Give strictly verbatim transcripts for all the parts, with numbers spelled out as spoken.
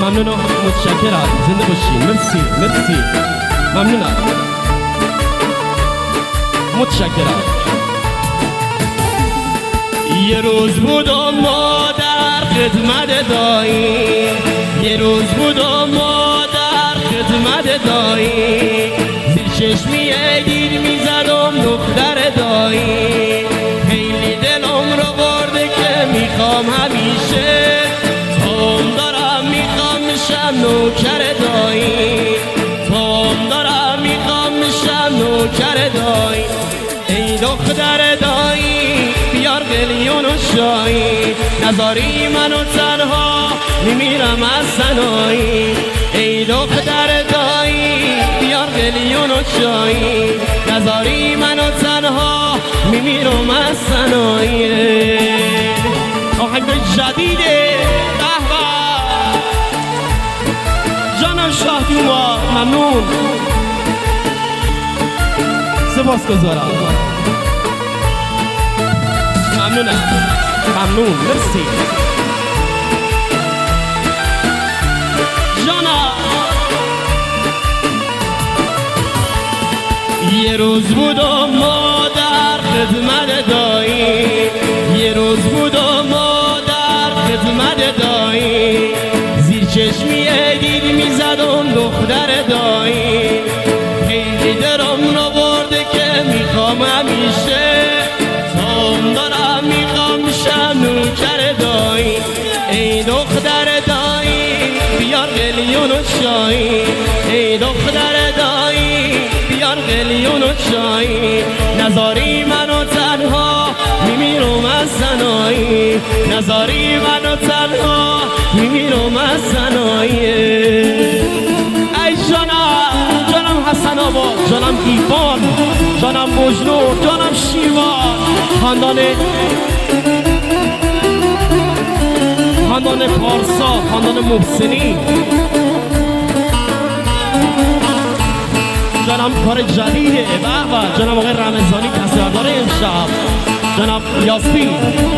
ممنونم، متشکرم. زنده باشین. مرسی مرسی، ممنونم، متشکرم. یه روز بودم ما در خدمت دایی، یه روز بودم ما در خدمت دایی، زیر چشمی دید میزدم دختر دایی، خیلی دلم رو برده که میخوام همیشه توم دارم میخوام میشم نوکر دایی، توم دارم میخوام میشم نوکر دایی. ای دختر دایی بیار قلیون و شایی، نذاری منو تنها میمیرم از تنهایی. ای دختر دایی بیار قلیون و شایی، نذاری منو تنها میمیرم از تنهایی. آهنگ جدیده قهوه جانم شاه دوما، ممنون، سپاس گذارم، ممنونم، ممنون، مرسی جانا. یه روز بودم ما در خدمت دایی، یه روز بودم ما در خدمت دایی، زیر چشمی دید میزدم دختر دایی، خیلی درم رو برده که میخوام همیشه توم دارم میخوام میشم نوکر دایی. ای دختر دایی بیار قلیون و شایی، ای دختر دایی بیار قلیون و شایی، نذاری منو تنها میمیرم از تنهایی، نذاری منو تنها میمیرم از تنهایی. ای جانم، جانم حسن آباد، جانم ایفان، جانم مجنون، جانم شیوان، خاندان خاندان پارسا، خاندان محسنی، جانم کار جدیده به به، جانم آقای رمضانی تصویردار امشب، جانم یاسپی،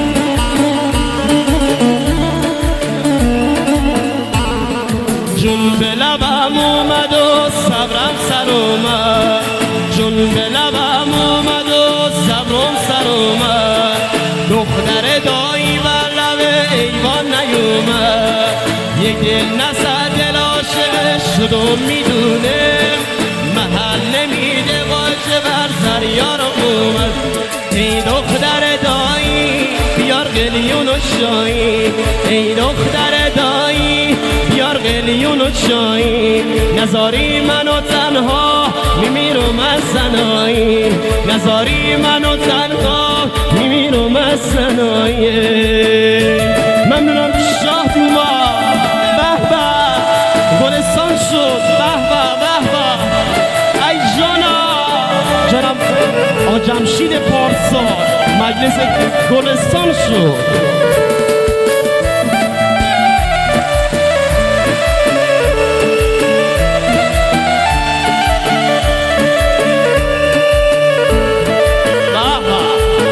جون به لبم اومد و صبرم سر اومد، جون به لبم اومد و صبرم سر اومد، دختر دایی بر لب ایوان نیومد، یک دل نصد دل عاشق شدم میدونه، محل نمیده باشه بر سر یارم اومد. ای دختر دایی بیار قلیون و شایی، ای دختر دایی بیار قلیون و شایی، نذاری منو تنها میمیرم از تنهایی، نذاری منو تنها میمیرم از تنهایی. ممنونم شاه دوما، به به گلستان شد، به به به به. ای جانا، جانم آقا جمشید پارسا، مجلس گلستان شد.